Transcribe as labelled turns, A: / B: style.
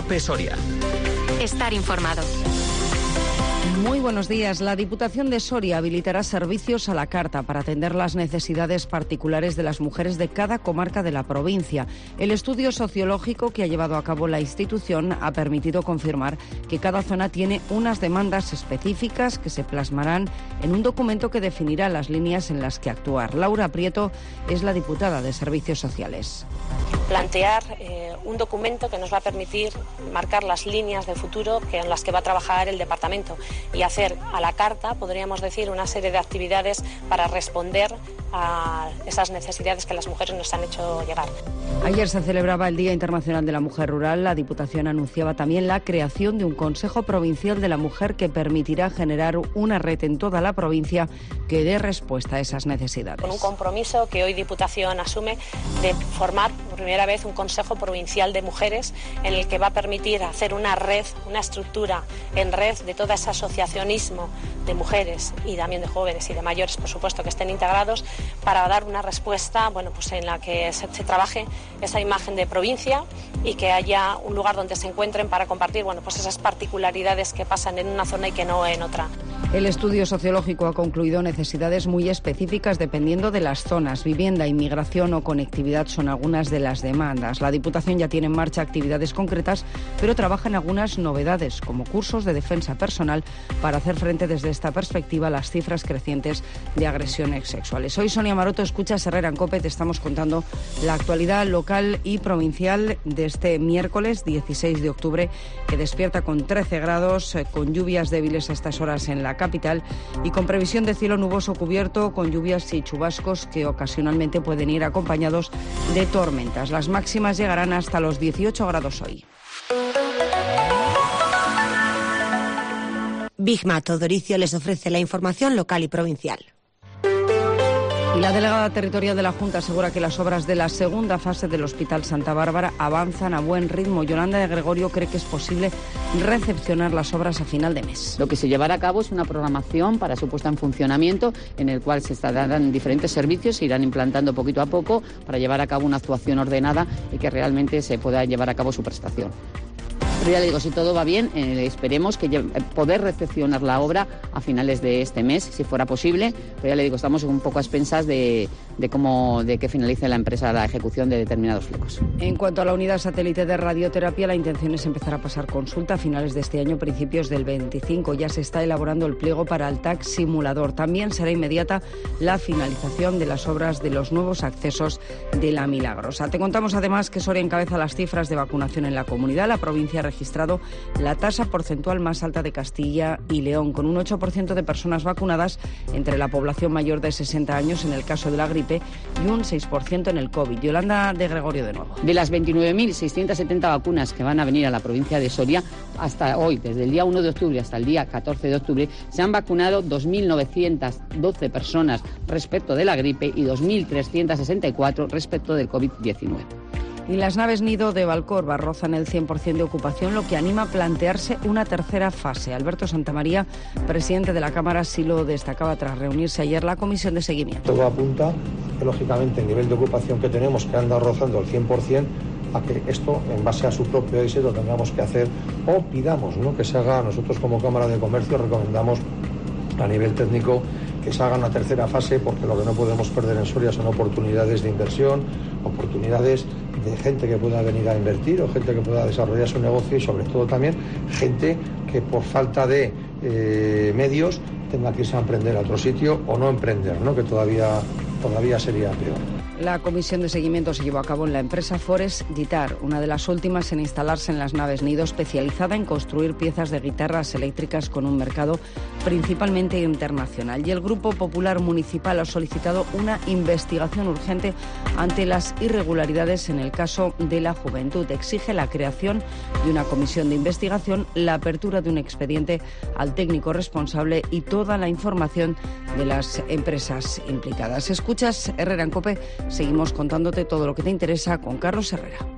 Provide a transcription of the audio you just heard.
A: Cope Soria.
B: Estar informado.
C: Muy buenos días. La Diputación de Soria habilitará servicios a la carta para atender las necesidades particulares de las mujeres de cada comarca de la provincia. El estudio sociológico que ha llevado a cabo la institución ha permitido confirmar que cada zona tiene unas demandas específicas que se plasmarán en un documento que definirá las líneas en las que actuar. Laura Prieto es la diputada de Servicios Sociales.
D: Plantear un documento que nos va a permitir marcar las líneas de futuro en las que va a trabajar el departamento y hacer a la carta, podríamos decir, una serie de actividades para responder a esas necesidades que las mujeres nos han hecho llegar.
C: Ayer se celebraba el Día Internacional de la Mujer Rural. La Diputación anunciaba también la creación de un Consejo Provincial de la Mujer que permitirá generar una red en toda la provincia que dé respuesta a esas necesidades.
D: Con un compromiso que hoy Diputación asume de formar por primera vez un Consejo Provincial de Mujeres en el que va a permitir hacer una red, una estructura en red de todo ese asociacionismo de mujeres y también de jóvenes y de mayores, por supuesto, que estén integrados para dar una respuesta, en la que se trabaje esa imagen de provincia y que haya un lugar donde se encuentren para compartir, esas particularidades que pasan en una zona y que no en otra.
C: El estudio sociológico ha concluido necesidades muy específicas dependiendo de las zonas. Vivienda, inmigración o conectividad son algunas de las demandas. La Diputación ya tiene en marcha actividades concretas, pero trabaja en algunas novedades, como cursos de defensa personal para hacer frente desde esta perspectiva a las cifras crecientes de agresiones sexuales. Hoy, Sonia Maroto, escuchas Herrera en COPE, te estamos contando la actualidad local y provincial de este miércoles 16 de octubre, que despierta con 13 grados, con lluvias débiles a estas horas en la capital y con previsión de cielo nuboso cubierto con lluvias y chubascos que ocasionalmente pueden ir acompañados de tormentas. Las máximas llegarán hasta los 18 grados hoy.
E: Bigma Todoricio les ofrece la información local y provincial.
C: Y la delegada territorial de la Junta asegura que las obras de la segunda fase del Hospital Santa Bárbara avanzan a buen ritmo. Yolanda de Gregorio cree que es posible recepcionar las obras a final de mes.
F: Lo que se llevará a cabo es una programación para su puesta en funcionamiento, en el cual se estarán diferentes servicios, se irán implantando poquito a poco para llevar a cabo una actuación ordenada y que realmente se pueda llevar a cabo su prestación. Pero ya le digo, si todo va bien, esperemos que poder recepcionar la obra a finales de este mes, si fuera posible. Pero ya le digo, estamos un poco a expensas de que finalice la empresa la ejecución de determinados flecos.
C: En cuanto a la unidad satélite de radioterapia, la intención es empezar a pasar consulta a finales de este año, principios del 25. Ya se está elaborando el pliego para el TAC simulador. También será inmediata la finalización de las obras de los nuevos accesos de La Milagrosa. Te contamos además que Soria encabeza las cifras de vacunación en la comunidad. La provincia ha registrado la tasa porcentual más alta de Castilla y León, con un 8% de personas vacunadas entre la población mayor de 60 años en el caso de la gripe y un 6% en el COVID. Yolanda de Gregorio de nuevo.
F: De las 29.670 vacunas que van a venir a la provincia de Soria, hasta hoy, desde el día 1 de octubre hasta el día 14 de octubre, se han vacunado 2.912 personas respecto de la gripe y 2.364 respecto del COVID-19.
C: Y las naves nido de Valcorba rozan el 100% de ocupación, lo que anima a plantearse una tercera fase. Alberto Santamaría, presidente de la Cámara, sí lo destacaba tras reunirse ayer la comisión de seguimiento.
G: Todo apunta que, lógicamente, el nivel de ocupación que tenemos, que anda rozando el 100%, a que esto, en base a su propio éxito, tengamos que hacer o pidamos, que se haga. Nosotros, como Cámara de Comercio, recomendamos a nivel técnico que se haga una tercera fase, porque lo que no podemos perder en Soria son oportunidades de inversión, oportunidades de gente que pueda venir a invertir o gente que pueda desarrollar su negocio y, sobre todo, también gente que por falta de medios tenga que irse a emprender a otro sitio o no emprender, que todavía sería peor.
C: La comisión de seguimiento se llevó a cabo en la empresa Forest Guitar, una de las últimas en instalarse en las naves nido, especializada en construir piezas de guitarras eléctricas con un mercado principalmente internacional. Y el Grupo Popular Municipal ha solicitado una investigación urgente ante las irregularidades en el caso de la juventud. Exige la creación de una comisión de investigación, la apertura de un expediente al técnico responsable y toda la información de las empresas implicadas. Escuchas Herrera en COPE. Seguimos contándote todo lo que te interesa con Carlos Herrera.